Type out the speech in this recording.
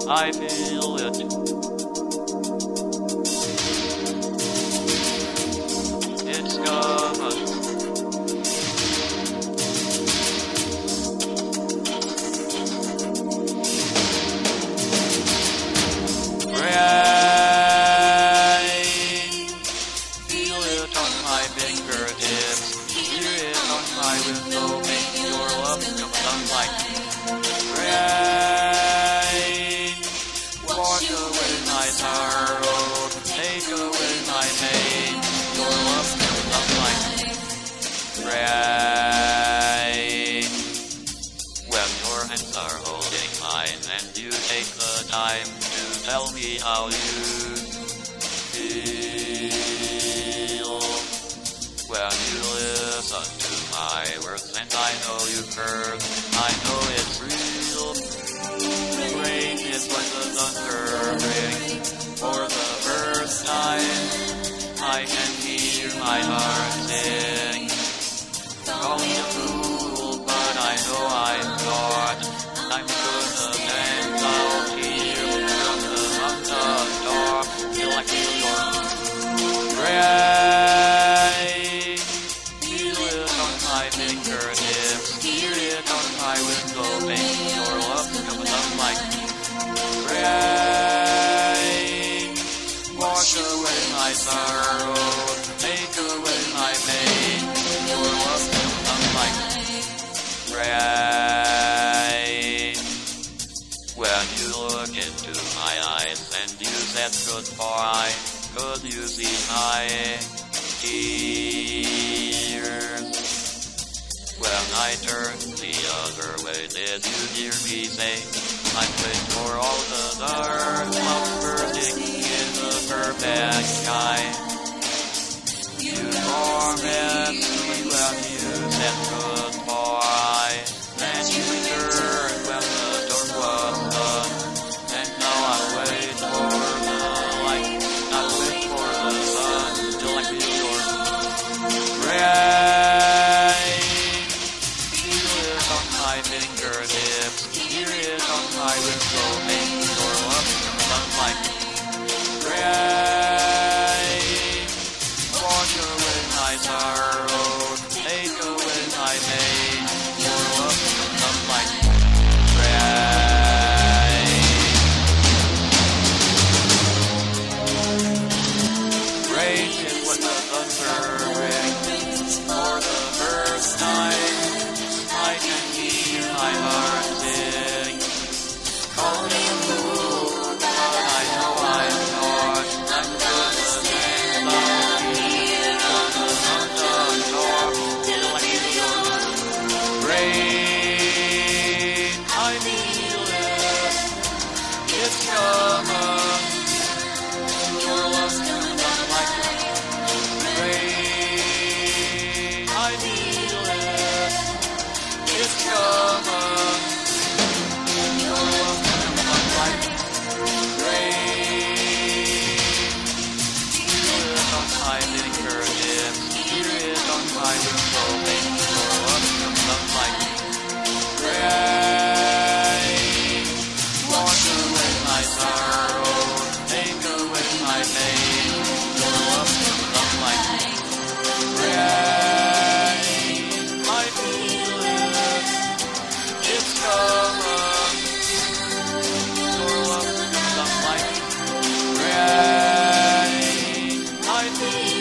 I feel it. It's coming. Rain. Feel it on my fingertips. Hear it on my window. Make your love come down like rain. Wash away my sorrow. Take away my pain. Your love comes down like rain. When your hands are holding mine and you take the time to tell me how you feel. When you listen to my words and I know you've heard, I know it's real. Rain is when the thunder rings. For the first time, I can hear my heart sing. Call me a fool, but I know I'm not. I'm gonna dance out here from the dark till I feel your rain. Feel it on my fingertips, hear it on my window, make your love come down like rain. Wash away my sorrow, take away my pain. Your love come down like rain. When you look into my eyes and you said goodbye, could you see my tears? When I turned the other way, did you hear me say, I'm waiting for all the dark clouds bursting in the perfect sky? You promised me when you said goodbye, and you returned when the storm was done. And now I wait for the light, I wait for the sun, till I feel your rain. Feel it on my fingertips, hear it on my window, make your love come down like rain. Wash away my sorrow, take away my pain. Your love come down like rain. Rain is when the thunder rings. For the first time, I can hear my heart sing. Call me a fool, but I know I'm not. I'm gonna stand out here on the mountain top till I feel your rain. I feel it, it's coming. Your love's coming down like rain. I feel it, it's coming. Your love's coming down like rain. Feel it on my fingertips, hear it on my window, make your love come down like rain. Wash away my sorrow, take away my pain. Your love come down like rain. I feel it, it's coming. Your love come down like rain. I feel